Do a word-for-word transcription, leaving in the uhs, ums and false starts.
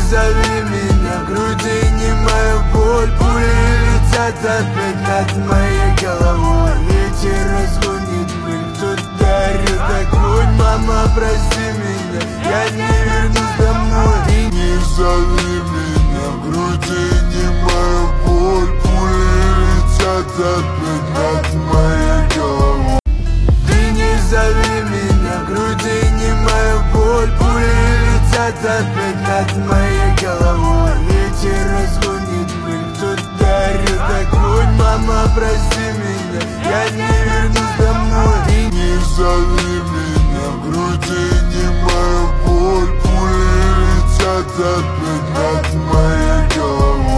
зови меня, в груди не моя боль. Пули летят опять над моей головой. Ветер разгонит пыль, кто дарит такой.